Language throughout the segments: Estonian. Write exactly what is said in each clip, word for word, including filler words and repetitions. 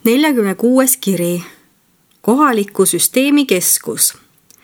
neljakümne kuues kiri. Kohaliku süsteemi keskus.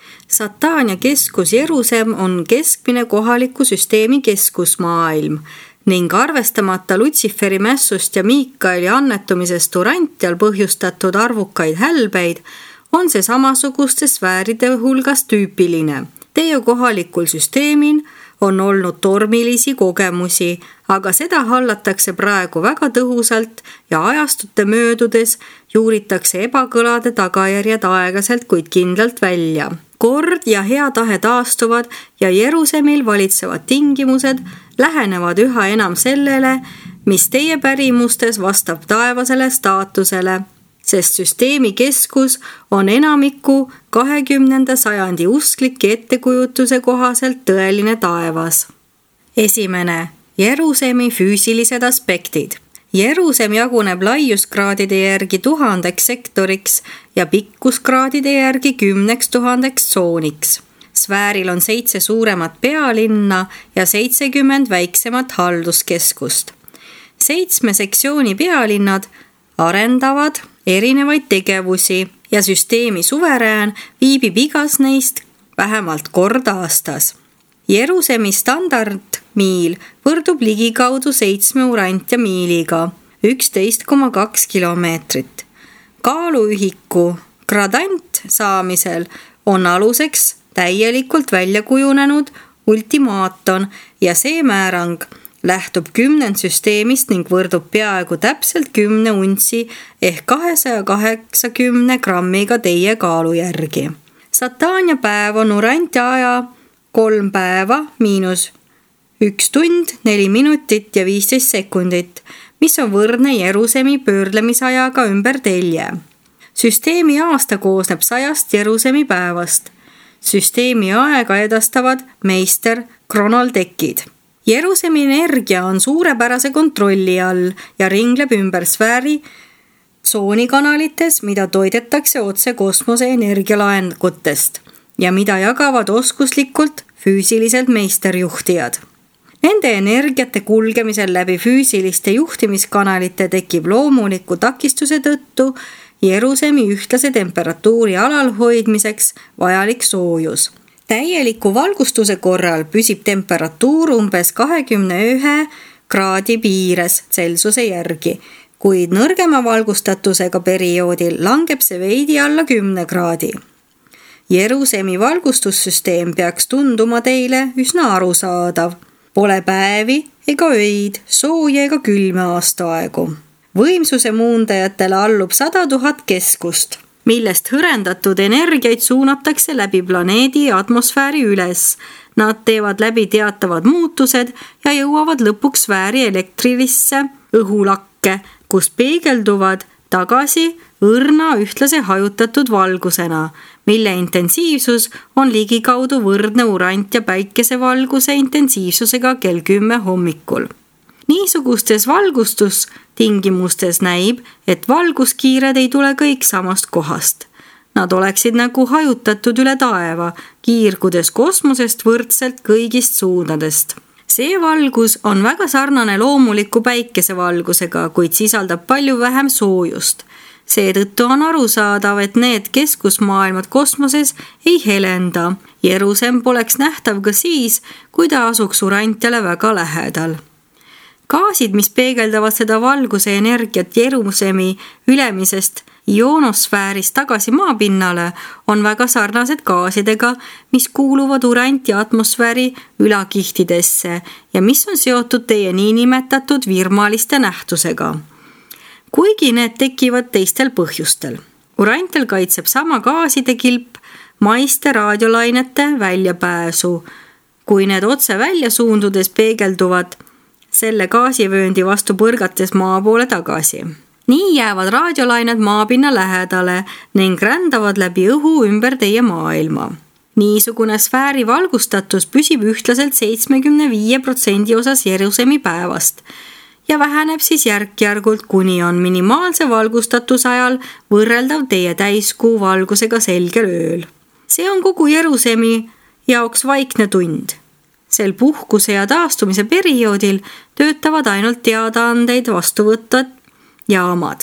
Satania keskus Jerusem on keskmine kohaliku süsteemi keskusmaailm ning arvestamata Lutsiferi mässust ja Miikaeli annetumisest Urantial põhjustatud arvukaid hälbeid, on see samasuguste sfääride hulgas tüüpiline. Teie kohalikul süsteemil on olnud tormilisi kogemusi, aga seda hallatakse praegu väga tõhusalt ja ajastute möödudes juuritakse ebakõlade tagajärjed aeglaselt, kuid kindlalt välja. Kord ja hea tahe taastuvad ja Jerusalemil valitsevad tingimused lähenevad üha enam sellele, mis teie pärimustes vastab taevasele staatusele, sest süsteemi keskus on enamiku kahekümnenda sajandi usklike ettekujutuse kohaselt tõeline taevas. Esimene, Jerusalemi füüsilised aspektid. Jerusem jaguneb laiuskraadide järgi tuhandeks sektoriks ja pikkuskraadide järgi kümneks tuhandeks tsooniks. Sfääril on seitse suuremat pealinna ja seitsekümmend väiksemat halduskeskust. Seitsme sektsiooni pealinnad arendavad erinevaid tegevusi ja süsteemi suverään viibib igas neist vähemalt kord aastas. Jerusemi standardmiil võrdub ligikaudu seitsme Urantia miiliga, üksteist koma kaks kilomeetrit. Kaaluühiku gradant saamisel on aluseks täielikult välja kujunenud ultimaaton ja see määrang lähtub kümnendsüsteemist ning võrdub peaaegu täpselt kümne untsi ehk kahesaja kaheksakümne grammiga teie kaalu järgi. Satania päev on Urantia aja kolm päeva miinus üks tund, neli minutit ja viisteist sekundit, mis on võrdne Jerusemi pöörlemisajaga ümber telje. Süsteemi aasta koosneb sajast Jerusemi päevast. Süsteemi aega edastavad meister kronoltekid. Jerusemi energia on suurepärase kontrolli all ja ringleb ümber sfääri tsoonikanalites, mida toidetakse otse kosmose energialaengutest ja mida jagavad oskuslikult füüsiliselt meisterjuhtijad. Nende energiate kulgemisel läbi füüsiliste juhtimiskanalite tekib loomuliku takistuse tõttu Jerusemi ühtlase temperatuuri alal hoidmiseks vajalik soojus. Täieliku valgustuse korral püsib temperatuur umbes kahekümne ühe kraadi piires Celsiuse järgi, kuid nõrgema valgustatusega perioodil langeb see veidi alla kümne kraadi. Jerusemi valgustussüsteem peaks tunduma teile üsna arusaadav. Pole päevi ega öid, sooja ega külme aastaaegu. Võimsuse muundajatele allub sada tuhat keskust, millest hõrendatud energiaid suunatakse läbi planeedi atmosfääri üles. Nad teevad läbi teatavad muutused ja jõuavad lõpuks sfääri elektrilisse õhulakke, kus peegelduvad tagasi õrna ühtlase hajutatud valgusena, mille intensiivsus on ligikaudu võrdne Urantia päikesevalguse intensiivsusega kell kümme hommikul. Niisugustes valgustustingimustes näib, et valguskiired ei tule kõik samast kohast. Nad oleksid nagu hajutatud üle taeva, kiirgudes kosmosest võrdselt kõigist suundadest. See valgus on väga sarnane loomuliku päikesevalgusega, kuid sisaldab palju vähem soojust. Seetõttu on arusaadav, et need keskusmaailmad kosmoses ei helenda. Jerusem poleks nähtav ka siis, kui ta asuks Urantiale väga lähedal. Gaasid, mis peegeldavad seda valguse energiat Jerusemi ülemisest ionosfäärist tagasi maapinnale, on väga sarnased gaasidega, mis kuuluvad Urantia atmosfääri ülakihtidesse ja mis on seotud teie niinimetatud virmaliste nähtusega. Kuigi need tekivad teistel põhjustel. Urantial kaitseb sama gaaside kilp maiste raadiolainete väljapääsu, kui need otse välja suundudes peegelduvad selle gaasivööndi vastu põrgates maa poole tagasi. Nii jäävad raadiolained maapinna lähedale ning rändavad läbi õhu ümber teie maailma. Niisugune sfääri valgustatus püsib ühtlaselt seitsmekümne viie protsendi osas Jerusemi päevast ja väheneb siis järk-järgult, kuni on minimaalse valgustatuse ajal võrreldav teie täiskuu valgusega selgel ööl. See on kogu Jerusemi jaoks vaikne tund. Sel puhkuse ja taastumise perioodil töötavad ainult teadaandeid vastu võtvad jaamad.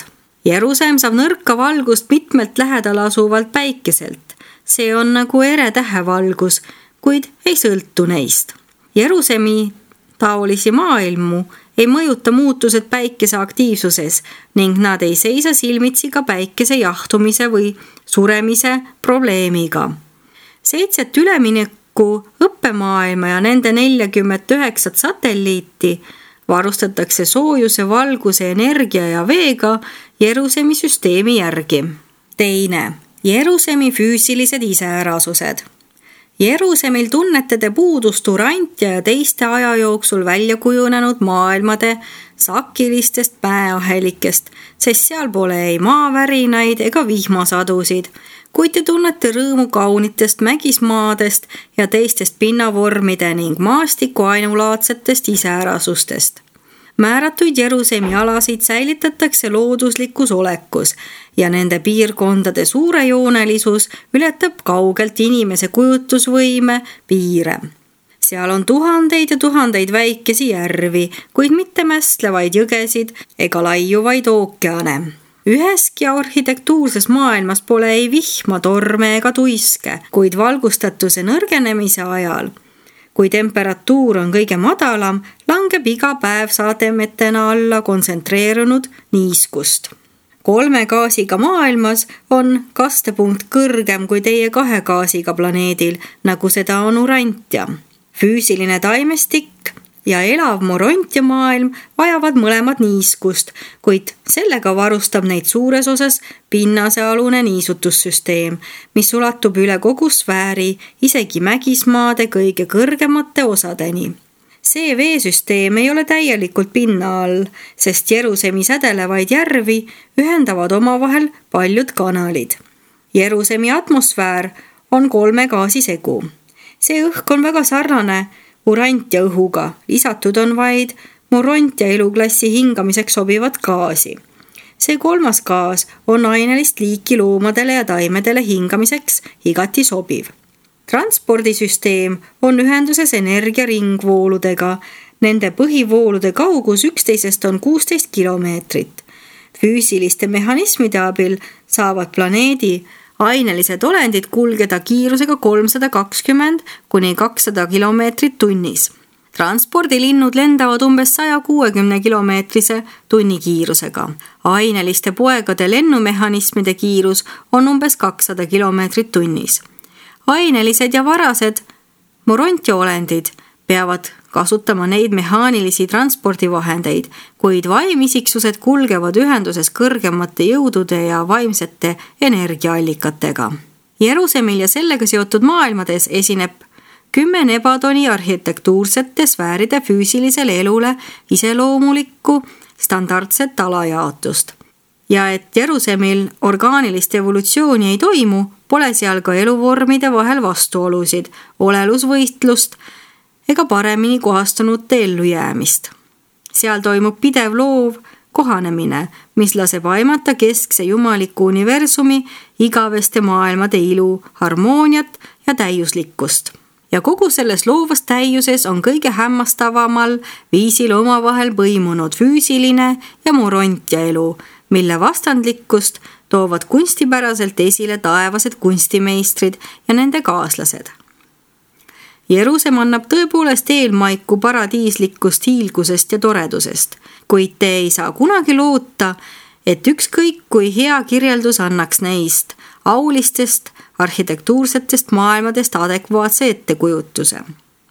Jerusem saab nõrka valgust mitmelt lähedal asuvalt päikeselt. See on nagu ere tähevalgus, kuid ei sõltu neist. Jerusemi taolisi maailmu ei mõjuta muutused päikese aktiivsuses ning nad ei seisa silmitsi ka päikese jahtumise või suremise probleemiga. Seitset ülemineku õppemaailma ja nende nelikümmend üheksa satelliiti varustatakse soojuse, valguse, energia ja veega Jerusemi süsteemi järgi. Teine, Jerusemi füüsilised iseärasused. Jerusemil tunnete te puudust Urantia ja teiste aja jooksul välja kujunenud maailmade sakilistest mäeahelikest, sest seal pole ei maavärinaid ega vihmasadusid, kuid te tunnete rõõmu kaunitest mägismaadest ja teistest pinnavormide ning maastiku ainulaadsetest iseärasustest. Määratuid Jerusemi alasid säilitatakse looduslikus olekus ja nende piirkondade suurejoonelisus ületab kaugelt inimese kujutusvõime piire. Seal on tuhandeid ja tuhandeid väikesi järvi, kuid mitte mästlevaid jõgesid ega laiuvaid ookeane. Üheski arhitektuurses maailmas pole ei vihma, torme ega tuiske, kuid valgustatuse nõrgenemise ajal, kui temperatuur on kõige madalam, langeb iga päev sademetena alla kontsentreerunud niiskust. Kolme gaasiga maailmas on kastepunkt kõrgem kui teie kahe gaasiga planeedil, nagu seda on Urantia. Füüsiline taimestik ja elav Morontia maailm vajavad mõlemad niiskust, kuid sellega varustab neid suures osas pinnasealune niisutussüsteem, mis ulatub üle kogu sfääri, isegi mägismaade kõige kõrgemate osadeni. See veesüsteem ei ole täielikult pinna all, sest Jerusemi sädelevaid järvi ühendavad omavahel paljud kanalid. Jerusemi atmosfäär on kolme gaasi segu. See õhk on väga sarnane Urantia õhuga, lisatud on vaid Morontia eluklassi hingamiseks sobivat gaasi. See kolmas gaas on ainelist liiki loomadele ja taimedele hingamiseks igati sobiv. Transpordisüsteem on ühenduses energiaringvooludega. Nende põhivoolude kaugus üksteisest on kuusteist kilomeetrit. Füüsiliste mehhanismide abil saavad planeedi ainelised olendid kulgeda kiirusega kolmsada kakskümmend kuni kakssada kilomeetrit tunnis. Transpordilinnud lendavad umbes saja kuuekümne kilomeetrise tunnikiirusega. Aineliste poegade lennumehhanismide kiirus on umbes kakssada kilomeetrit tunnis. Ainelised ja varased Morontia olendid peavad kasutama neid mehaanilisi transpordivahendeid, kuid vaimisiksused kulgevad ühenduses kõrgemate jõudude ja vaimsete energiaallikatega. Jerusemil ja sellega seotud maailmades esineb kümme Nebadoni arhitektuursete sfääride füüsilisele elule iseloomulikku standardset alajaotust. Ja et Jerusemil orgaanilist evolutsiooni ei toimu, pole seal ka eluvormide vahel vastuolusid, olelusvõistlust ega paremini kohastunute ellujäämist. Seal toimub pidev loov kohanemine, mis laseb aimata keskse jumaliku universumi igaveste maailmade ilu, harmooniat ja täiuslikkust. Ja kogu selles loovas täiuses on kõige hämmastavamal viisil omavahel põimunud füüsiline ja Morontia elu, mille vastandlikkust toovad kunstipäraselt esile taevased kunstimeistrid ja nende kaaslased. Jerusem annab tõepoolest eelmaiku paradiislikust hiilgusest ja toredusest, kuid te ei saa kunagi loota, et ükskõik kui hea kirjeldus annaks neist aulistest arhitektuursetest maailmadest adekvaatse ettekujutuse.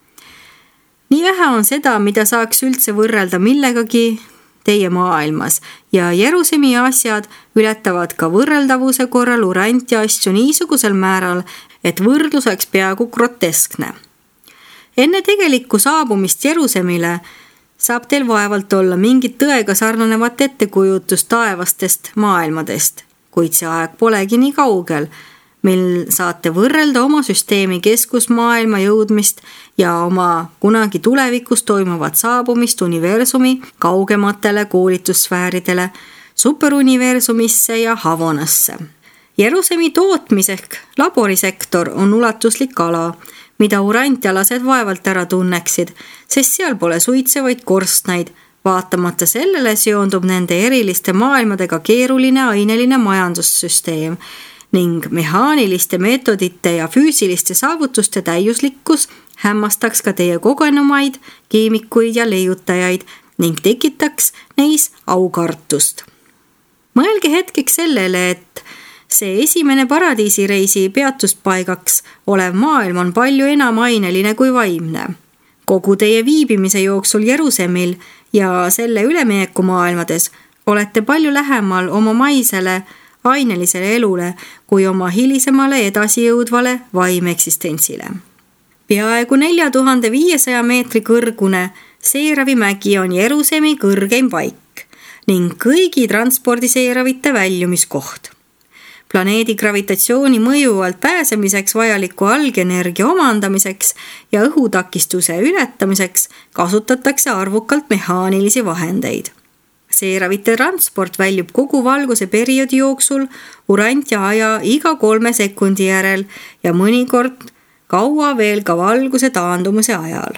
Nii vähe on seda, mida saaks üldse võrrelda millegagi teie maailmas ja Jerusemi asjad ületavad ka võrreldavuse korral Urantia asju niisugusel määral, et võrdlus oleks peaaegu groteskne. Enne tegelikku saabumist Jerusemile saab teil vaevalt olla mingit tõega sarnanevat ettekujutust taevastest maailmadest, kuid see aeg polegi nii kaugel, mil saate võrrelda oma süsteemi keskusmaailma jõudmist ja oma kunagi tulevikus toimuvat saabumist universumi kaugematele koolitussfääridele, superuniversumisse ja Havonasse. Jerusemi tootmisek laborisektor on ulatuslik ala, mida urantialased vaevalt ära tunneksid, sest seal pole suitsevaid korstnaid, Vaatamata sellele seondub nende eriliste maailmadega keeruline aineline majandussüsteem ning mehaaniliste meetodite ja füüsiliste saavutuste täiuslikkus hämmastaks ka teie kogenumaid, keemikuid ja leiutajaid ning tekitaks neis aukartust. Mõelge hetkeks sellele, et see esimene paradiisireisi peatuspaigaks olev maailm on palju enam aineline kui vaimne. Kogu teie viibimise jooksul Jeruusalemil ja selle ülemineku maailmades olete palju lähemal oma maisele ainelisele elule kui oma hilisemale edasijõudvale vaimeksistentsile. Peaaegu nelja tuhande viiesaja meetri kõrgune Seeravi mägi on Jeruusalemmi kõrgeim paik ning kõigi transpordiseeravite väljumiskoht. Planeedi gravitatsiooni mõju alt pääsemiseks vajaliku algenergia omandamiseks ja õhutakistuse ületamiseks kasutatakse arvukalt mehaanilisi vahendeid. Seeravite transport väljub kogu valguse perioodi jooksul urant ja aja iga kolme sekundi järel ja mõnikord kaua veel ka valguse taandumise ajal.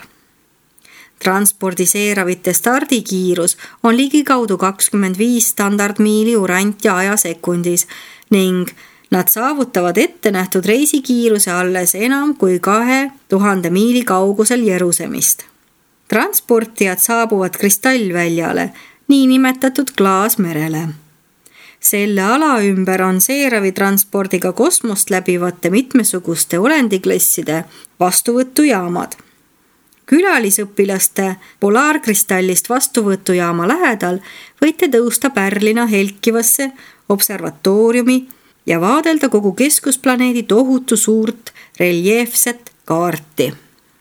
Transpordi seeravite stardikiirus on ligikaudu kakskümmend viis standardmiili urant ja aja sekundis ning nad saavutavad ette nähtud reisikiiruse alles enam kui kahe tuhande miili kaugusel Jeruusalemmist. Transportijad saabuvad kristallväljale, nii nimetatud klaasmerele. Selle ala ümber on Seeravi transpordiga kosmost läbivate mitmesuguste olendiklasside vastuvõtujaamad. Külalisõpilaste polaarkristallist vastuvõtujaama lähedal võite tõusta pärlina helkivasse observatooriumi ja vaadelda kogu keskusplaneedi tohutu suurt reljeefset kaarti.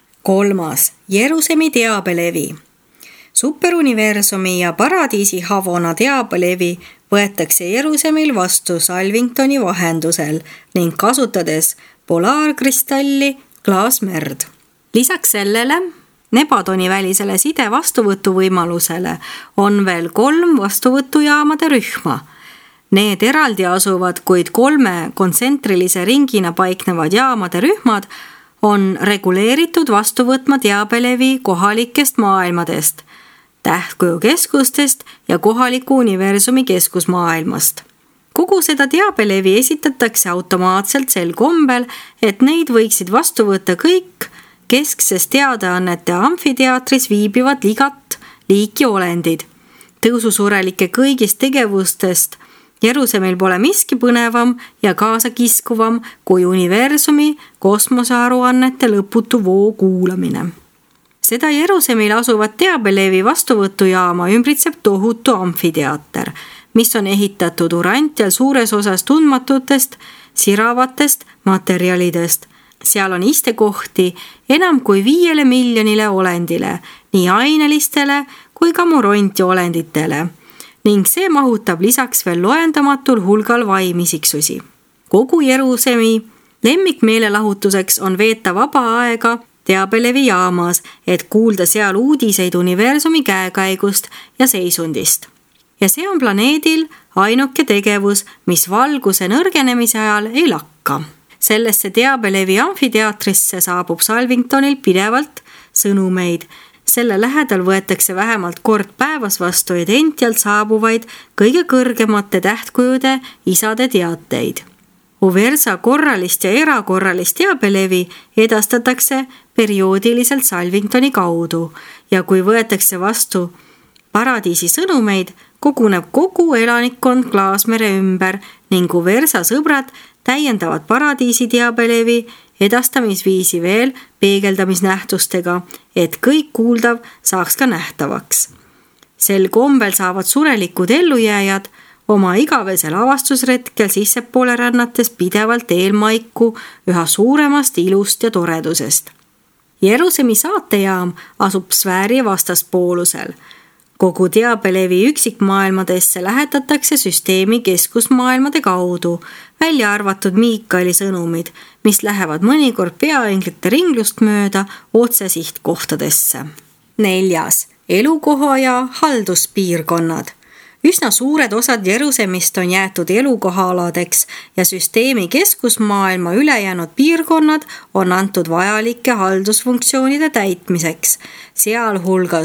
Kolmas, Jeruusalemmi teabelevi. Superuniversumi ja paradiisi havona teabelevi võetakse Jeruusalemmil vastu Salvingtoni vahendusel ning kasutades polaarkristalli klaasmerd. Lisaks sellele Nebadoni välisele side vastuvõtu võimalusele on veel kolm vastuvõtujaamade rühma. Need eraldi asuvad, kuid kolme kontsentrilise ringina paiknevad jaamade rühmad on reguleeritud vastu võtma teabelevi kohalikest maailmadest, tähtkuju keskustest ja kohaliku universumi keskusmaailmast. Kogu seda teabelevi esitatakse automaatselt sel kombel, et neid võiksid vastu võtta kõik keskses teadaannete amfiteatris viibivad igat liiki olendid. Tõususurelike kõigist tegevustest Jeruusalemmil pole miski põnevam ja kaasakiskuvam kui universumi kosmosearuannete lõputu voo kuulamine. Seda Jeruusalemmil asuvat teabelevi vastuvõtujaama ümbritseb tohutu amfiteater, mis on ehitatud urantial suures osas tundmatutest, siravatest materjalidest. Seal on istekohti enam kui viiele miljonile olendile, nii ainelistele kui ka moronti olenditele, ning see mahutab lisaks veel loendamatul hulgal vaimisiksusi. Kogu Jeruusalemmi lemmikmeelelahutuseks on veeta vaba aega teabelevi jaamas, et kuulda seal uudiseid universumi käekäigust ja seisundist. Ja see on planeedil ainuke tegevus, mis valguse nõrgenemise ajal ei lakka. Sellesse teabelevi amfiteatrisse saabub Salvingtonil pidevalt sõnumeid. Selle lähedal võetakse vähemalt kord päevas vastu identialt saabuvaid kõige kõrgemate tähtkujude isade teateid. Uversa korralist ja erakorralist teabelevi edastatakse perioodiliselt Salvingtoni kaudu ja kui võetakse vastu paradiisi sõnumeid, koguneb kogu elanikkond klaasmere ümber ning Uversa sõbrad täiendavad paradiisi teabelevi edastamisviisi veel peegeldamisnähtustega, et kõik kuuldav saaks ka nähtavaks. Sel kombel saavad surelikud ellujääjad oma igavesel avastusretkel sissepoole rännates pidevalt eelmaiku üha suuremast ilust ja toredusest. Jeruusalemmi saatejaam asub sfääri vastaspoolusel. Kogu teabelevi üksikmaailmadesse lähetatakse süsteemi keskusmaailmade kaudu, välja arvatud Miikaeli sõnumid, mis lähevad mõnikord peainglite ringlust mööda otse sihtkohtadesse. Neljas, elukoha ja halduspiirkonnad. Üsna suured osad Jeruusalemmist on jäetud elukohaaladeks ja süsteemi keskusmaailma ülejäänud piirkonnad on antud vajalike haldusfunktsioonide täitmiseks, sealhulgas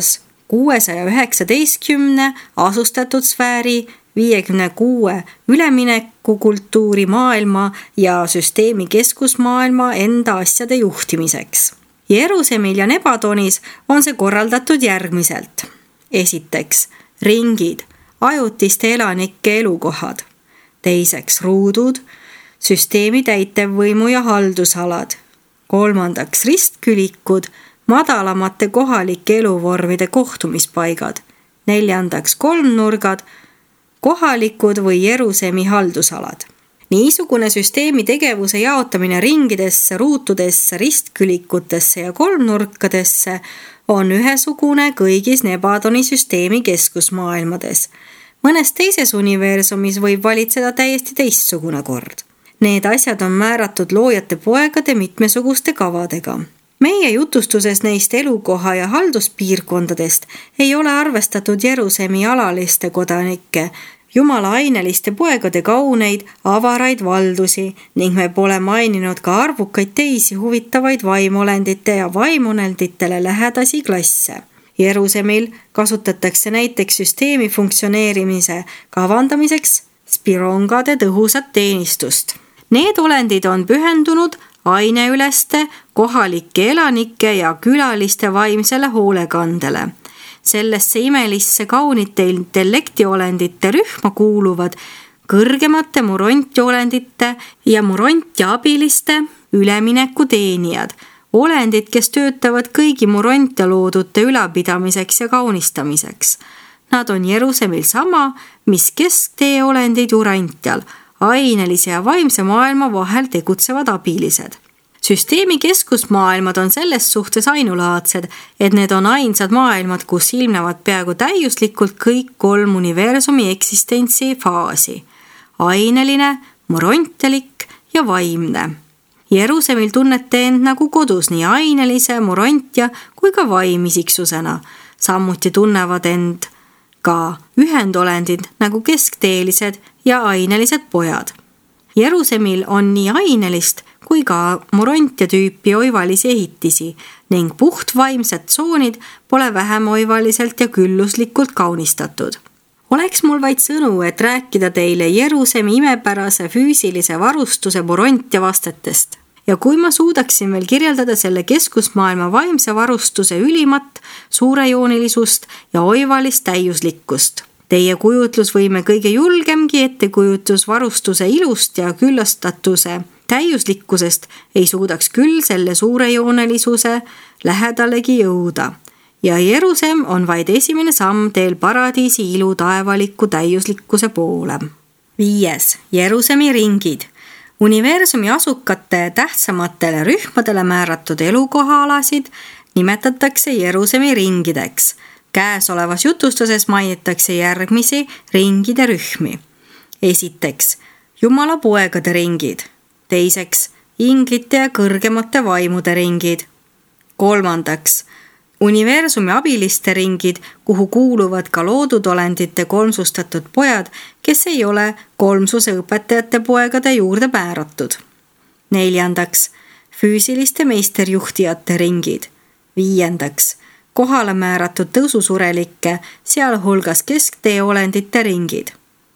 kuuesaja üheksateistkümne asustatud sfääri, viiekümne kuue üleminekukultuuri maailma ja süsteemi keskusmaailma enda asjade juhtimiseks. Jeruusalemil ja Nebatonis on see korraldatud järgmiselt. Esiteks, ringid, ajutiste elanike elukohad. Teiseks, ruudud, süsteemi täitevvõimu ja haldusalad. Kolmandaks, ristkülikud, madalamate kohalike eluvormide kohtumispaigad. Neljandaks, kolmnurgad, kohalikud või Jeruusalemmi haldusalad. Niisugune süsteemi tegevuse jaotamine ringidesse, ruutudesse, ristkülikutesse ja kolmnurkadesse on ühesugune kõigis Nebadoni süsteemi keskusmaailmades. Mõnes teises universumis võib valitseda täiesti teistsugune kord. Need asjad on määratud loojate poegade mitmesuguste kavadega. Meie jutustuses neist elukoha ja halduspiirkondadest ei ole arvestatud Jeruusalemmi alaliste kodanike, Jumala aineliste poegade kauneid, avaraid valdusi ning me pole maininud ka arvukaid teisi huvitavaid vaimolendite ja vaimunenditele lähedasi klasse. Jeruusalemil kasutatakse näiteks süsteemi funktsioneerimise kavandamiseks spirongade tõhusat teenistust. Need olendid on pühendunud aineüleste, kohalike elanike ja külaliste vaimsele hoolekandele. Sellesse imelisse kaunite intellektiolendite rühma kuuluvad kõrgemate murontolendite ja murontjabiliste üleminekuteenijad, olendid, kes töötavad kõigi murontia loodute ülapidamiseks ja kaunistamiseks. Nad on Jeruusalemil sama, mis kesktee olendid Urantial, ainelise ja vaimse maailma vahel tegutsevad abilised. Süsteemi keskusmaailmad on selles suhtes ainulaadsed, et need on ainsad maailmad, kus ilmnevad peaaegu täiuslikult kõik kolm universumi eksistentsi faasi. Aineline, murontelik ja vaimne. Jeruusalemil tunnete end nagu kodus nii ainelise, murontia kui ka vaimisiksusena. Samuti tunnevad end ka ühendolendid nagu keskteelised ja ainelised pojad. Jeruusalemil on nii ainelist kui ka murontia tüüpi oivalisi ehitisi ning puhtvaimsed tsoonid pole vähem oivaliselt ja külluslikult kaunistatud. Oleks mul vaid sõnu, et rääkida teile Jeruusalemmi imepärase füüsilise varustuse murontia vastetest. Ja kui ma suudaksin veel kirjeldada selle keskusmaailma vaimse varustuse ülimat, suurejoonilisust ja oivalist täiuslikkust. Teie kujutlusvõime kõige julgemgi ettekujutus varustuse ilust ja küllastatuse täiuslikkusest ei suudaks küll selle suurejoonelisuse lähedalegi jõuda. Ja Jeruusalemm on vaid esimene samm teel paradiisi ilu taevaliku täiuslikkuse poole. Viies, Jeruusalemmi ringid. Universumi asukate tähtsamatele rühmadele määratud elukohaalasid nimetatakse Jeruusalemmi ringideks. Käesolevas jutustuses mainitakse järgmisi ringide rühmi. Esiteks, Jumala poegade ringid. Teiseks, inglite ja kõrgemate vaimude ringid. Kolmandaks, universumi abiliste ringid, kuhu kuuluvad ka loodud olendite kolmsustatud pojad, kes ei ole kolmsuse õpetajate poegade juurde määratud. Neljandaks, füüsiliste meisterjuhtijate ringid. Viiendaks, kohale määratud tõususurelikke, sealhulgas kesktee olendite ringid.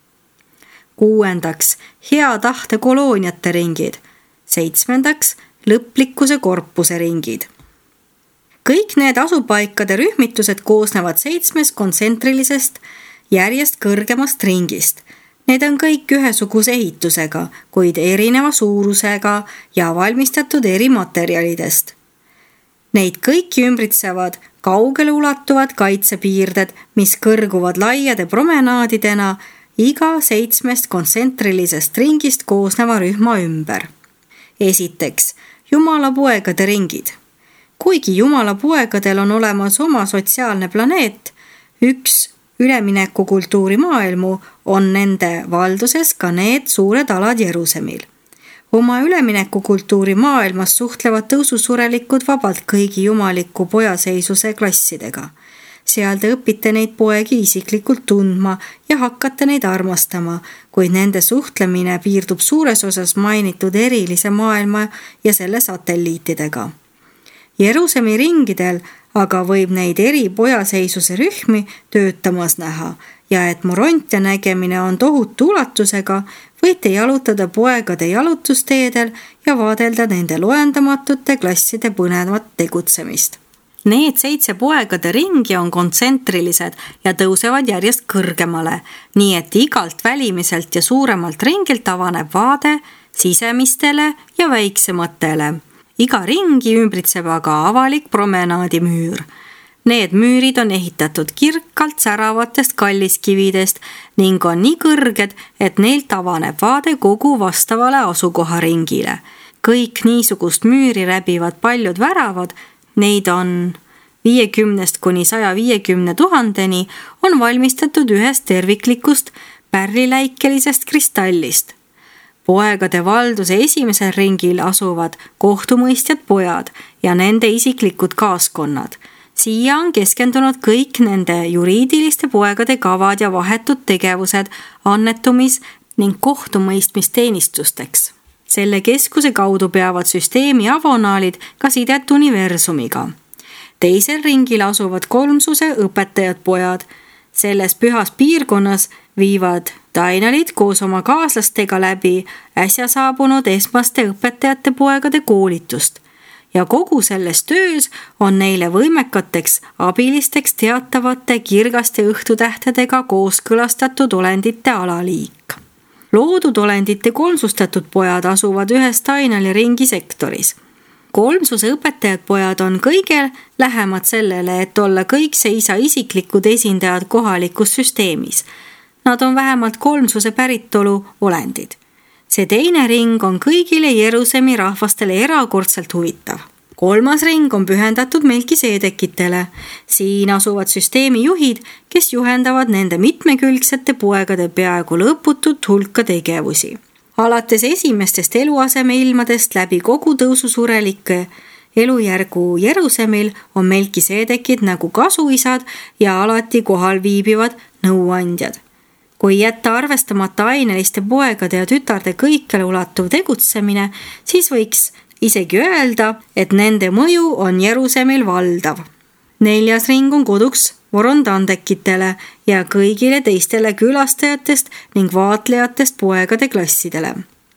Kuuendaks, hea tahte kolooniate ringid. Seitsmendaks, lõplikkuse korpuse ringid. Kõik need asupaikade rühmitused koosnevad seitsmest kontsentrilisest järjest kõrgemast ringist. Need on kõik ühesuguse ehitusega, kuid erineva suurusega ja valmistatud eri materjalidest. Neid kõiki ümbritsevad kaugele ulatuvad kaitsepiirded, mis kõrguvad laiade promenaadidena iga seitsmest kontsentrilisest ringist koosneva rühma ümber. Esiteks, Jumala poegade ringid. Kuigi Jumala poegadel on olemas oma sotsiaalne planeet, üks üleminekukultuuri maailmu on nende valduses ka need suured alad Jeruusalemil. Oma üleminekukultuuri maailmas suhtlevad tõususurelikud vabalt kõigi jumaliku pojaseisuse klassidega. Seal te õpite neid poegi isiklikult tundma ja hakkate neid armastama, kuid nende suhtlemine piirdub suures osas mainitud erilise maailma ja selle satelliitidega. Jerusemi ringidel aga võib neid eri pojaseisuse rühmi töötamas näha ja et morontia nägemine on tohutu ulatusega, võite jalutada poegade jalutusteedel ja vaadelda nende loendamatute klasside põnevat tegutsemist. Need seitse poegade ringi on kontsentrilised ja tõusevad järjest kõrgemale, nii et igalt välimiselt ja suuremalt ringilt avaneb vaade sisemistele ja väiksematele. Iga ringi ümbritseb aga avalik promenaadimüür. Need müürid on ehitatud kirkalt säravatest kalliskividest ning on nii kõrged, et neilt avaneb vaade kogu vastavale asukoharingile. Kõik niisugust müüri läbivad paljud väravad, neid on viiekümnest kuni saja viiekümne tuhandeni, on valmistatud ühest terviklikust pärliläikelisest kristallist. Poegade valduse esimesel ringil asuvad kohtumõistjad pojad ja nende isiklikud kaaskonnad. Siia on keskendunud kõik nende juriidiliste poegade kavad ja vahetud tegevused annetumis- ning kohtumõistmisteenistusteks. Selle keskuse kaudu peavad süsteemi avonaalid ka sidet universumiga. Teisel ringil asuvad kolmsuse õpetajad pojad. Selles pühas piirkonnas viivad tainalid koos oma kaaslastega läbi äsja saabunud esmaste õpetajate poegade koolitust. Ja kogu selles töös on neile võimekateks abilisteks teatavate kirgaste õhtutähtedega kooskõlastatud olendite alaliik. Loodud olendite kolmsustatud pojad asuvad ühes tainali ringi sektoris. Kolmsuse õpetajad pojad on kõige lähemad sellele, et olla kõik seisa isiklikud esindajad kohalikus süsteemis. Nad on vähemalt kolmsuse päritolu olendid. See teine ring on kõigile Jerusemi rahvastele erakordselt huvitav. Kolmas ring on pühendatud Melkiseedekitele. Siin asuvad süsteemi juhid, kes juhendavad nende mitmekülgsete poegade peaaegu lõputut hulka tegevusi. Alates esimestest eluasemeilmadest läbi kogu tõususurelike elujärgu Jerusemil on Melkiseedekid nagu kasuisad ja alati kohal viibivad nõuandjad. Kui jätta arvestamata aineliste poegade ja tütarde kõikjale ulatuv tegutsemine, siis võiks isegi öelda, et nende mõju on Jerusemil valdav. Neljas ring on koduks vorondandekitele ja kõigile teistele külastajatest ning vaatlejatest poegade klassidele,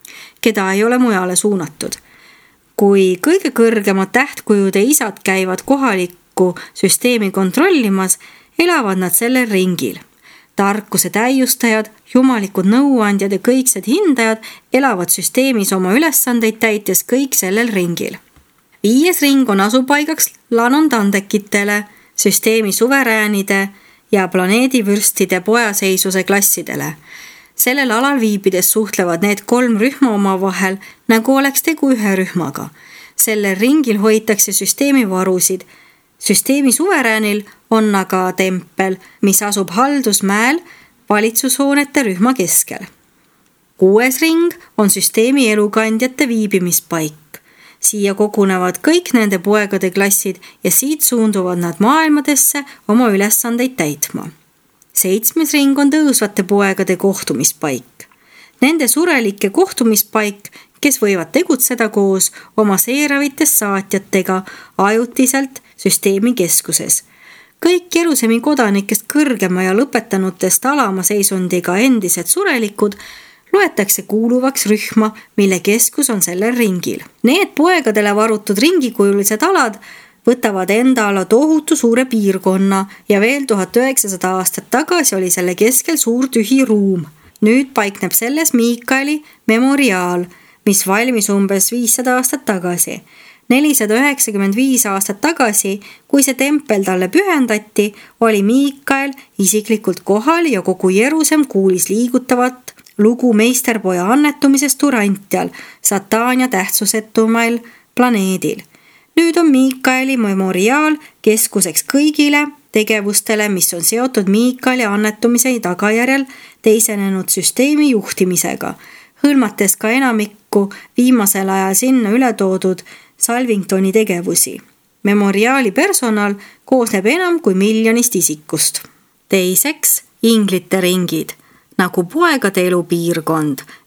keda ei ole mujale suunatud. Kui kõige kõrgemad tähtkujude isad käivad kohalikku süsteemi kontrollimas, elavad nad sellel ringil. Tarkuse täiustajad, jumalikud nõuandjad ja kõiksed hindajad elavad süsteemis oma ülesandeid täites kõik sellel ringil. Viies ring on asupaigaks lanondandekitele, süsteemi suveräänide ja planeedivürstide pojaseisuse klassidele. Sellel alal viibides suhtlevad need kolm rühma omavahel, nagu oleks tegu ühe rühmaga. Sellel ringil hoitakse süsteemi varusid. Süsteemi suveräänil on aga tempel, mis asub haldusmäel valitsushoonete rühma keskel. Kuues ring on süsteemi elukandjate viibimispaik. Siia kogunevad kõik nende poegade klassid ja siit suunduvad nad maailmadesse oma ülesandeid täitma. Seitsmes ring on tõusvate poegade kohtumispaik. Nende surelike kohtumispaik, kes võivad tegutseda koos oma seeravitest saatjatega ajutiselt süsteemi keskuses. Kõik Jerusemi kodanikest kõrgema ja lõpetanutest alama seisundiga endised surelikud loetakse kuuluvaks rühma, mille keskus on sellel ringil. Need poegadele varutud ringikujulised alad võtavad enda alla tohutu suure piirkonna ja veel tuhat üheksasada aastat tagasi oli selle keskel suur tühi ruum. Nüüd paikneb selles Miikaeli memoriaal, mis valmis umbes viissada aastat tagasi. nelisada üheksakümmend viis aastat tagasi, kui see tempel talle pühendati, oli Miikael isiklikult kohal ja kogu Jerusem kuulis liigutavat lugu meisterpoja annetumisest Turantial, Sataania tähtsusetumail planeedil. Nüüd on Miikaeli memoriaal keskuseks kõigile tegevustele, mis on seotud Miikaeli annetumise tagajärjel teisenenud süsteemi juhtimisega, hõlmates ka enamikku viimasel ajal sinna üle toodud Salvingtoni tegevusi. Memoriaali personal koosneb enam kui miljonist isikust. Teiseks, inglite ringid, nagu poegade elupiirkond,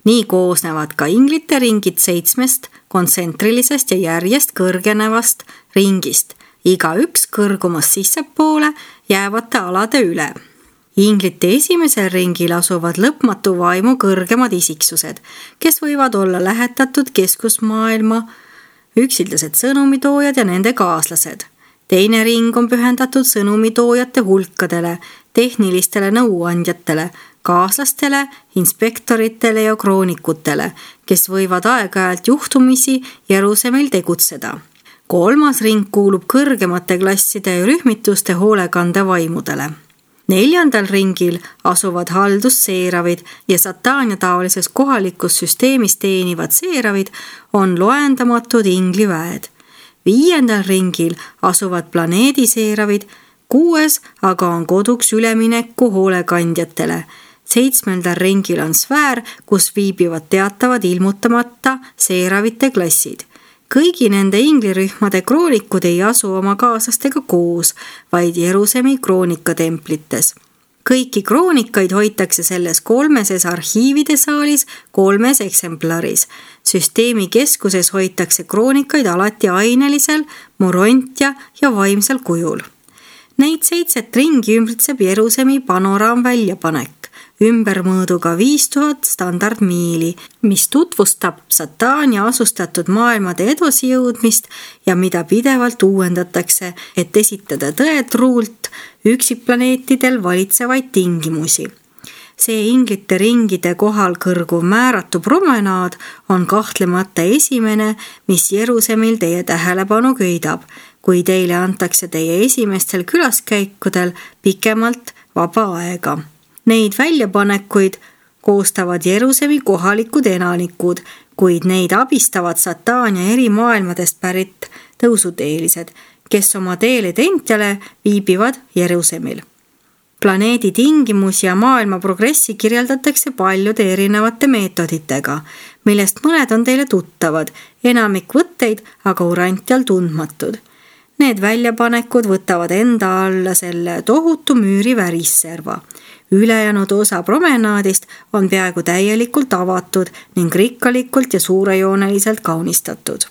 Nii koosnevad ka inglite ringid seitsmest kontsentrilisest ja järjest kõrgenevast ringist, iga üks kõrgumas sissepoole jäävate alade üle. Inglite esimesel ringil asuvad lõpmatu vaimu kõrgemad isiksused, kes võivad olla lähetatud keskusmaailma üksildased sõnumitoojad ja nende kaaslased. Teine ring on pühendatud sõnumitoojate hulkadele, tehnilistele nõuandjatele, kaaslastele, inspektoritele ja kroonikutele, kes võivad aeg-ajalt juhtumisi Jeruusalemil tegutseda. Kolmas ring kuulub kõrgemate klasside ja rühmituste hoolekande vaimudele. Neljandal ringil asuvad haldusseeravid ja sataania taolises kohalikus süsteemis teenivad seeravid on loendamatud ingliväed. Viiendal ringil asuvad planeediseeravid, kuues aga on koduks ülemineku hoolekandjatele. Seitsmendal ringil on sfäär, kus viibivad teatavad ilmutamata seeravite klassid. Kõigi nende inglirühmade kroonikud ei asu oma kaaslastega koos, vaid Jeruusalemmi kroonikatemplites. Kõiki kroonikaid hoitakse selles kolmeses arhiivide saalis kolmes eksemplaris. Süsteemi keskuses hoitakse kroonikaid alati ainelisel, morontia ja vaimsel kujul. Neid seitset ringi ümbritseb Jeruusalemmi panoraamväljapanek, ümbermõõduga viis tuhat standardmiili, mis tutvustab sataania asustatud maailmade edusijõudmist ja mida pidevalt uuendatakse, et esitada tõetruult üksikplaneetidel valitsevaid tingimusi. See inglite ringide kohal kõrguv määratu promenaad on kahtlemata esimene, mis Jeruusalemil teie tähelepanu köidab, kui teile antakse teie esimestel külaskäikudel pikemalt vaba aega. Neid väljapanekuid koostavad Jeruusalemmi kohalikud enanikud, kuid neid abistavad sataania eri maailmadest pärit tõusuteelised, kes oma teele Tentjale viibivad Jeruusalemil. Planeedi tingimusi ja maailma progressi kirjeldatakse paljude erinevate meetoditega, millest mõned on teile tuttavad, enamik võtteid aga Urantial tundmatud. Need väljapanekud võtavad enda alla selle tohutu müüri värisserva. Ülejäänud osa promenaadist on peaaegu täielikult avatud ning rikkalikult ja suurejooneliselt kaunistatud.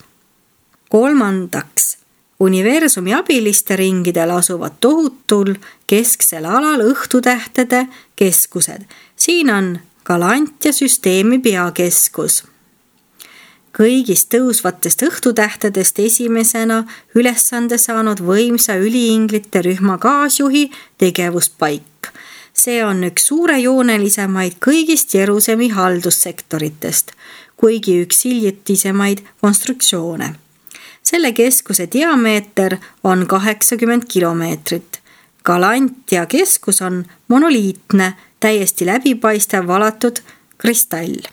Kolmandaks, universumi abiliste ringidel asuvad tohutul kesksel alal õhtutähtede keskused. Siin on Galantia süsteemi peakeskus. Kõigist tõusvatest õhtutähtedest esimesena ülesande saanud võimsa üliinglite rühma kaasjuhi tegevuspaik. See on üks suurejoonelisemaid kõigist Jeruusalemmi haldussektoritest, kuigi üks hiljutisemaid konstruktsioone. Selle keskuse diameeter on kaheksakümmend kilomeetrit. Galantia keskus on monoliitne, täiesti läbipaistev valatud kristall.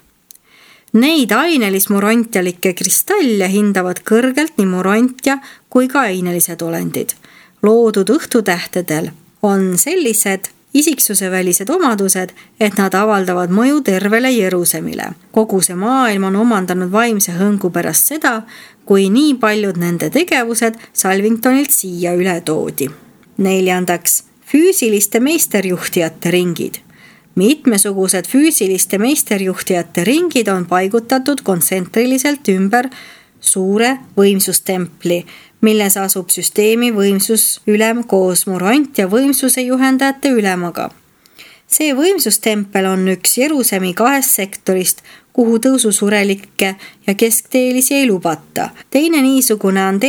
Neid ainelis-morontialikke kristalle hindavad kõrgelt nii morontia kui ka ainelised olendid. Loodud õhtutähtedel on sellised isiksusevälised omadused, et nad avaldavad mõju tervele Jeruusalemile. Kogu see maailm on omandanud vaimse hõngu pärast seda, kui nii paljud nende tegevused Salvingtonilt siia üle toodi. Neljandaks, füüsiliste meisterjuhtijate ringid. Mitmesugused füüsiliste meisterjuhtijate ringid on paigutatud kontsentriliselt ümber suure võimsustempli, milles asub süsteemi võimsusülem koos morontia võimsuse juhendajate ülemaga. See võimsustempel on üks Jeruusalemmi kahest sektorist, kuhu tõususurelikke ja keskteelisi ei lubata. Teine niisugune on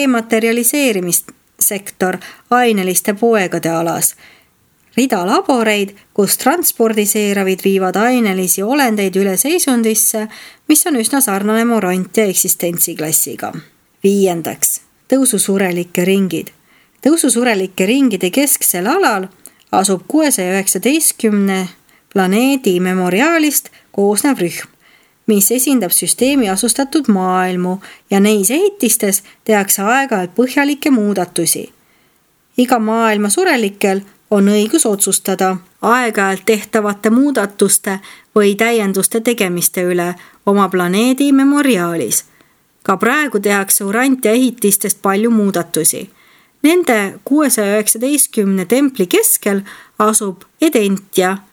dematerialiseerimissektor aineliste poegade alas. Rida laboreid, kus transpordiseeravid viivad ainelisi olendeid üle seisundisse, mis on üsna sarnane morontia eksistentsiklassiga. Viiendaks, tõususurelike ringid. Tõususurelike ringide kesksel alal asub kuuesaja üheksateistkümne planeedi memoriaalist koosnev rühm, mis esindab süsteemi asustatud maailmu ja neis ehitistes tehakse aeg-ajalt põhjalikke muudatusi. Iga maailma surelikel on õigus otsustada aeg-ajalt tehtavate muudatuste või täienduste tegemiste üle oma planeedi memoriaalis. Ka praegu tehakse Urantia ehitistest palju muudatusi. Nende kuuesaja üheksateistkümne templi keskel asub Edentia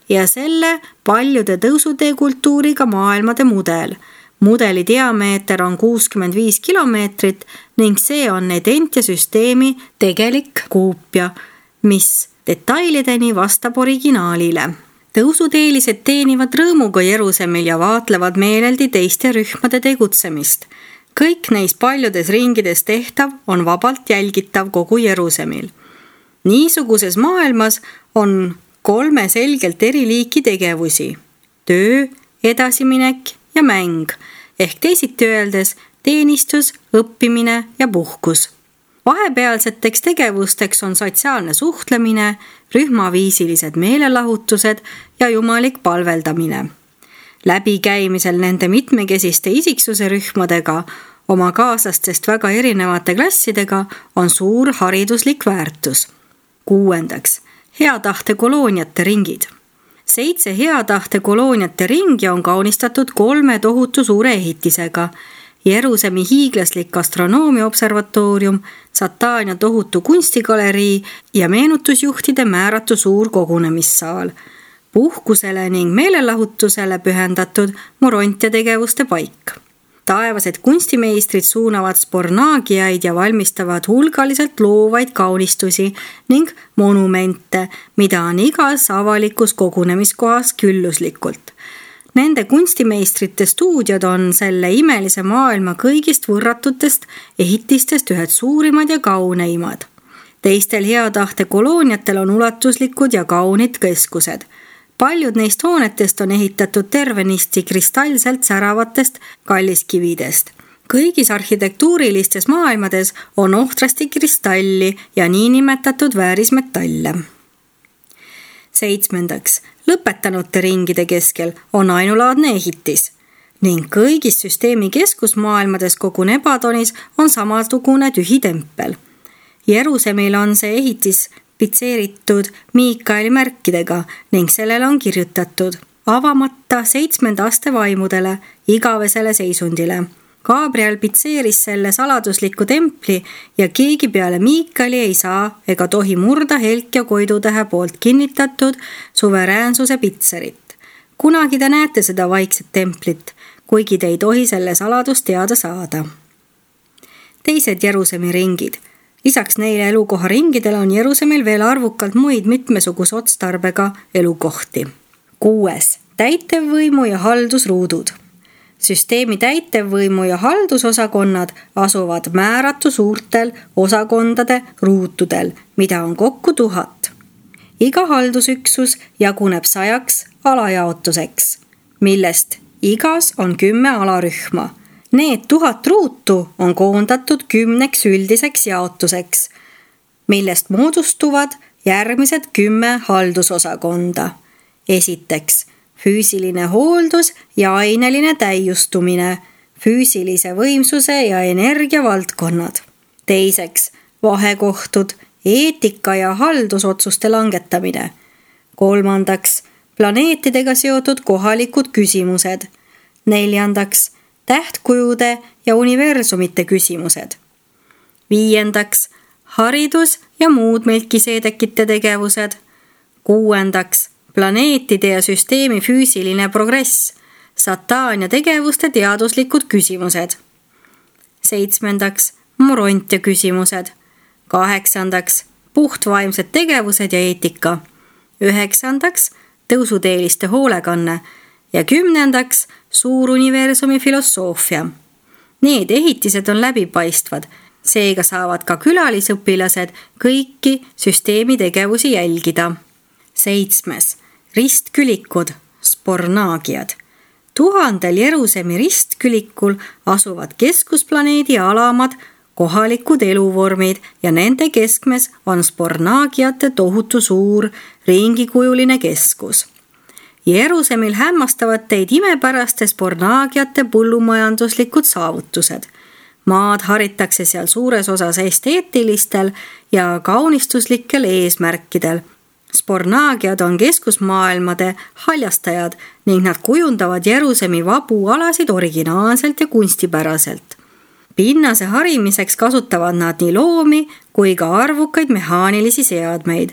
ja selle paljude tõusutee kultuuriga maailmade mudel. Mudeli diameeter on kuuskümmend viis kilomeetrit ning see on Edentia süsteemi tegelik koopia, mis detailideni vastab originaalile. Tõusuteelised teenivad rõõmuga Jeruusalemil ja vaatlevad meeleldi teiste rühmade tegutsemist. Kõik neis paljudes ringides tehtav on vabalt jälgitav kogu Jeruusalemil. Niisuguses maailmas on kolme selgelt eri liiki tegevusi. Töö, edasiminek ja mäng, ehk teisiti öeldes teenistus, õppimine ja puhkus. Vahepealseteks tegevusteks on sotsiaalne suhtlemine, rühmaviisilised meelelahutused ja jumalik palveldamine. Läbikäimisel nende mitmekesiste isiksuse rühmadega, oma kaaslastest väga erinevate klassidega on suur hariduslik väärtus. Kuuendaks, hea tahte kolooniate ringid. Seitse hea tahte kolooniate ringi on kaunistatud kolme tohutu suure ehitisega. Jeruusalemmi hiiglaslik astronoomia observatoorium, Sataania tohutu kunstigalerii ja meenutusjuhtide määratu suur kogunemissaal. Puhkusele ning meelelahutusele pühendatud Morontia tegevuste paik. Taevased kunstimeistrid suunavad spornaagiaid ja valmistavad hulgaliselt loovaid kaunistusi ning monumente, mida on igas avalikus kogunemiskohas külluslikult. Nende kunstimeistrite stuudiod on selle imelise maailma kõigist võrratutest ehitistest ühed suurimad ja kauneimad. Teistel hea tahte kolooniatel on ulatuslikud ja kaunid keskused. Paljud neist hoonetest on ehitatud tervenisti kristallselt säravatest kalliskividest. Kõigis arhitektuurilistes maailmades on ohtrasti kristalli ja niinimetatud väärismetalle. Seitsmendaks, lõpetanute ringide keskel on ainulaadne ehitis ning kõigis süsteemi keskusmaailmades kogu Nebatonis on samasugune tühi tempel. Jeruusalemil on see ehitis pitseeritud Miikaeli märkidega ning sellele on kirjutatud avamata seitsmenda aste vaimudele, igavesele seisundile. Gabriel pitseeris selle saladusliku templi ja keegi peale Miikaeli ei saa ega tohi murda Helk ja Koidutähe poolt kinnitatud suveräänsuse pitserit. Kunagi te näete seda vaikset templit, kuigi te ei tohi selle saladust teada saada. Teised Jeruusalemmi ringid. Lisaks neile elukoharingidele on Jeruusalemil veel arvukalt muid mitmesuguse otstarbega elukohti. Kuues, täitevvõimu ja haldusruudud. Süsteemi täitevvõimu ja haldusosakonnad asuvad määratu suurtel osakondade ruutudel, mida on kokku tuhat. Iga haldusüksus jaguneb sajaks alajaotuseks, millest igas on kümme alarühma. Need tuhat ruutu on koondatud kümneks üldiseks jaotuseks, millest moodustuvad järgmised kümme haldusosakonda. Esiteks, füüsiline hooldus ja aineline täiustumine, füüsilise võimsuse ja energia valdkonnad. Teiseks, vahekohtud, eetika ja haldusotsuste langetamine. Kolmandaks, planeetidega seotud kohalikud küsimused. Neljandaks, tähtkujude ja universumite küsimused. Viiendaks, haridus ja muud Melkiseedekite tegevused. Kuuendaks, planeetide ja süsteemi füüsiline progress, Sataania tegevuste teaduslikud küsimused. Seitsmendaks, Morontia küsimused. Kaheksandaks, puhtvaimsed tegevused ja eetika. Üheksandaks, tõusuteeliste hoolekanne ja kümnendaks, suur universumi filosoofia. Need ehitised on läbipaistvad, seega saavad ka külalisõpilased kõiki süsteemi tegevusi jälgida. Seitsmes, ristkülikud, spornaagiad. Tuhandel Jeruusalemmi ristkülikul asuvad keskusplaneedi alamad kohalikud eluvormid ja nende keskmes on spornaagiate tohutu suur ringikujuline keskus. Jeruusalemil hämmastavad teid imepäraste spornaagiate põllumajanduslikud saavutused. Maad haritakse seal suures osas esteetilistel ja kaunistuslikel eesmärkidel. Spornaagiad on keskusmaailmade haljastajad ning nad kujundavad Jeruusalemmi vabu alasid originaalselt ja kunstipäraselt. Pinnase harimiseks kasutavad nad nii loomi kui ka arvukaid mehaanilisi seadmeid.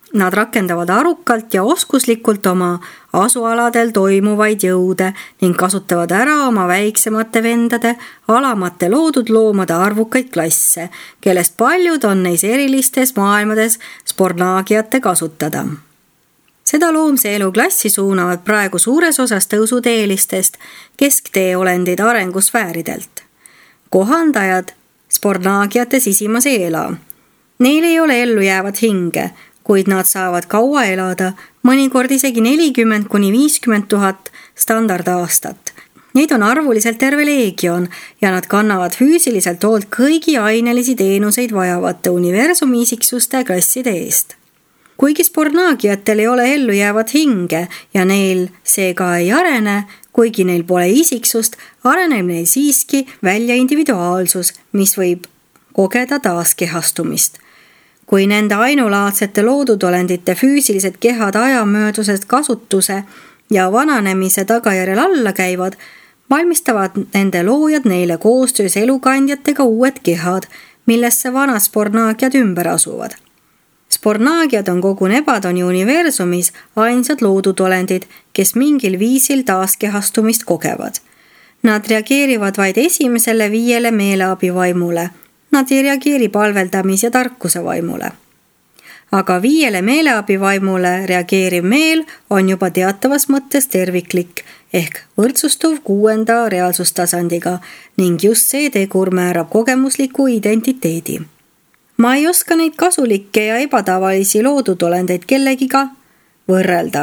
Nad rakendavad arukalt ja oskuslikult oma asualadel toimuvaid jõude ning kasutavad ära oma väiksemate vendade, alamate loodud loomade arvukaid klasse, kellest paljud on neis erilistes maailmades spornaagiate kasutada. Seda loomse elu klassi suunavad praegu suures osas tõusuteelistest keskteeolendid arengusfääridelt. Kohandajad spornaagiate sisimas ei ela. Neil ei ole ellu jäävat hinge, kuid nad saavad kaua elada, mõnikord isegi nelikümmend kuni viiskümmend tuhat standardaastat. Neid on arvuliselt terve leegion ja nad kannavad füüsiliselt hoolt kõigi ainelisi teenuseid vajavate universumi isiksuste klasside eest. Kuigi spornaagiatel ei ole ellu jäävat hinge ja neil seega ei arene, kuigi neil pole isiksust, areneb neil siiski välja individuaalsus, mis võib kogeda taaskehastumist. Kui nende ainulaadsete loodudolendite füüsilised kehad ajamöödusest kasutuse ja vananemise tagajärjel alla käivad, valmistavad nende loojad neile koostöös elukandjatega uued kehad, millesse vanad spornaagiad ümber asuvad. Spornaagiad on kogu Nebadoni universumis ainsad loodudolendid, kes mingil viisil taaskehastumist kogevad. Nad reageerivad vaid esimesele viiele meeleabivaimule. Nad ei reageeri palveldamis- ja tarkuse vaimule. Aga viiele meeleabivaimule reageeriv meel on juba teatavas mõttes terviklik ehk võrdsustuv kuuenda reaalsustasandiga ning just see tegur määrab kogemusliku identiteedi. Ma ei oska neid kasulikke ja ebatavalisi loodudolendeid kellegiga võrrelda,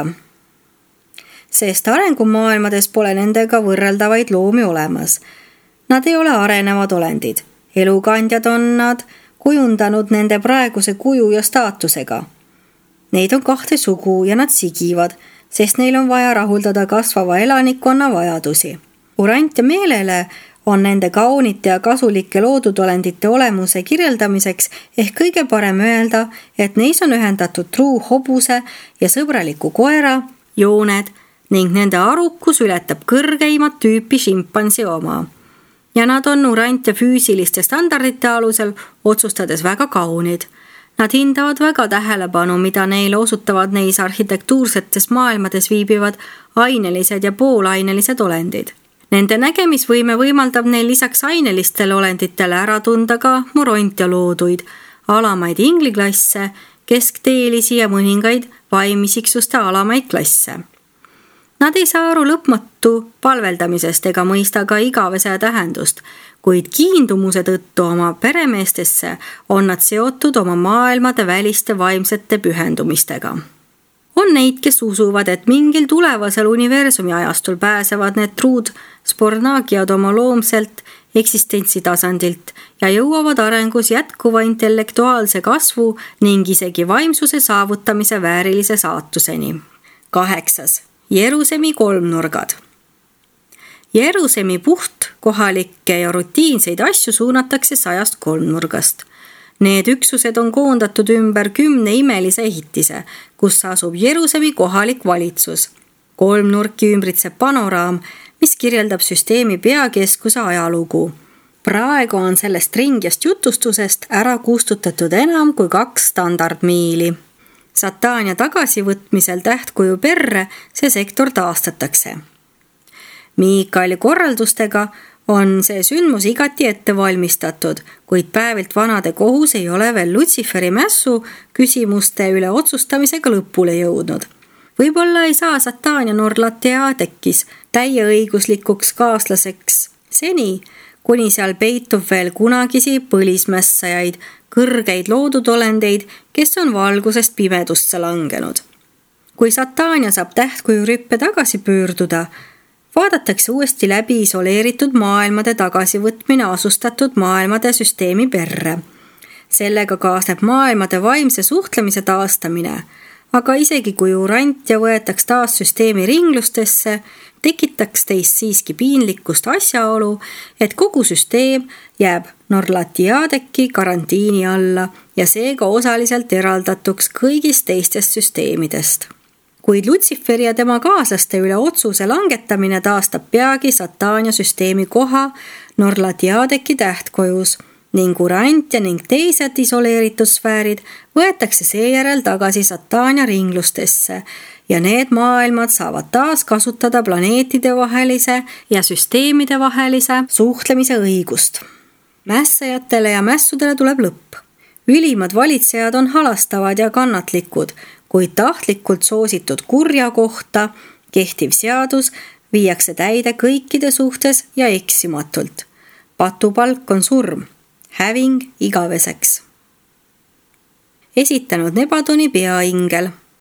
sest arengumaailmades pole nendega võrreldavaid loomi olemas. Nad ei ole arenevad olendid. Elukandjad on nad kujundanud nende praeguse kuju ja staatusega. Neid on kahte sugu ja nad sigivad, sest neil on vaja rahuldada kasvava elanikkonna vajadusi. Urant ja meelele on nende kaunite ja kasulike loodudolendite olemuse kirjeldamiseks ehk kõige parem öelda, et neis on ühendatud truu hobuse ja sõbraliku koera jooned ning nende arukus ületab kõrgeimat tüüpi šimpansi oma. Ja nad on urant ja füüsiliste standardite alusel otsustades väga kaunid. Nad hindavad väga tähelepanu, mida neile osutavad neis arhitektuursetes maailmades viibivad ainelised ja poolainelised olendid. Nende nägemisvõime võimaldab neil lisaks ainelistele olenditele ära tunda ka morontialooduid, alamaid ingliklasse, keskteelisi ja mõningaid vaimisiksuste alamaid klasse. Nad ei saa aru lõpmatu palveldamisest ega mõista ka igavese tähendust, kuid kiindumuse tõttu oma peremeestesse on nad seotud oma maailmade väliste vaimsete pühendumistega. On neid, kes usuvad, et mingil tulevasel universumi ajastul pääsevad need truud spornaagiad oma loomselt eksistentsi tasandilt ja jõuavad arengus jätkuva intellektuaalse kasvu ning isegi vaimsuse saavutamise väärilise saatuseni. Kaheksas. Jerusemi kolmnurgad. Jerusemi puht, kohalikke ja rutiinseid asju suunatakse sajast kolmnurgast. Need üksused on koondatud ümber kümne imelise ehitise, kus asub Jerusemi kohalik valitsus. Kolmnurki ümbritseb panoraam, mis kirjeldab süsteemi peakeskuse ajalugu. Praegu on sellest ringjast jutustusest ära kustutatud enam kui kaks standardmiili. Sataania tagasivõtmisel tähtkuju perre see sektor taastatakse. Miikaeli korraldustega on see sündmus igati ette valmistatud, kuid päevilt vanade kohus ei ole veel Lutsiferi mässu küsimuste üle otsustamisega lõpule jõudnud. Võib-olla ei saa Sataania Norlatiadekis täieõiguslikuks kaaslaseks seni, kuni seal peitub veel kunagisi põlismässajaid, kõrgeid loodudolendeid, kes on valgusest pimedusse langenud. Kui Sataania saab tähtkuju rüppe tagasi pöörduda, vaadatakse uuesti läbi isoleeritud maailmade tagasivõtmine asustatud maailmade süsteemi perre. Sellega kaasneb maailmade vaimse suhtlemise taastamine, aga isegi kui urantja võetaks taas süsteemi ringlustesse, tekitaks teist siiski piinlikkust asjaolu, et kogu süsteem jääb Norlatiadeki karantiini alla ja seega osaliselt eraldatuks kõigist teistest süsteemidest. Kuid Lutsiferi ja tema kaaslaste üle otsuse langetamine taastab peagi Sataania süsteemi koha Norlatiadeki tähtkojus ning Urantia ning teised isoleeritud sfäärid võetakse seejärel tagasi Satania ringlustesse ja need maailmad saavad taas kasutada planeetide vahelise ja süsteemide vahelise suhtlemise õigust. Mässajatele ja mässudele tuleb lõpp. Ülimad valitsejad on halastavad ja kannatlikud, kuid tahtlikult soositud kurja kohta kehtiv seadus viiakse täide kõikide suhtes ja eksimatult. Patupalk on surm, häving igaveseks. Esitanud Nebadoni peaingel.